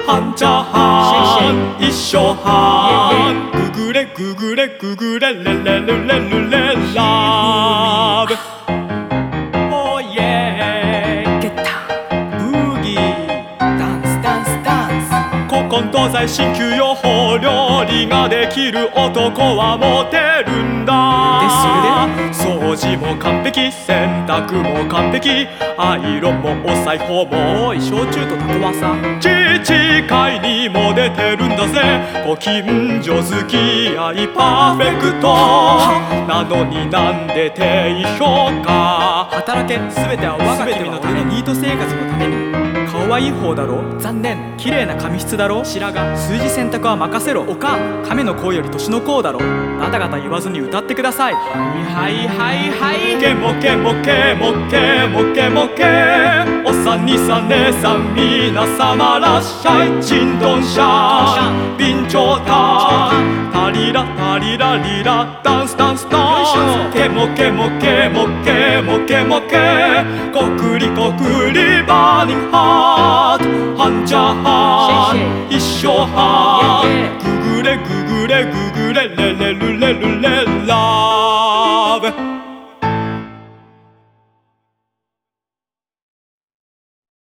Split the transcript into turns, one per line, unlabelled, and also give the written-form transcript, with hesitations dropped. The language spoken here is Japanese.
半チャーハン一生半ググレググレググレレレレレレレラブOh yeah
ゲッタ
ブーギー
ダンスダンスダンス
古今東西新旧用法料理ができる男はモテるんだ掃除も完璧洗濯も完璧アイロンもお裁縫も
おい焼酎とタコワサ
父会にも出てるんだぜご近所付き合いパーフェクトなのになんで低評価
働け全ては我が君のためニート生活のために顔はいい方だろ残念綺麗な髪質だろ白髪数字選択は任せろおかん亀の声より年の子だろガタガタ言わずに歌ってくださいはいはいはいはい
ケモケモケモケモケモケおさんにさ姉さん皆様らっしゃいチンドンシャン備長炭タリラタリラリラダンスダンスダンスケモケモケモケモケモケコクリコクリバーニングハート半チャーハン一生半ググレググレググレレレルレルレ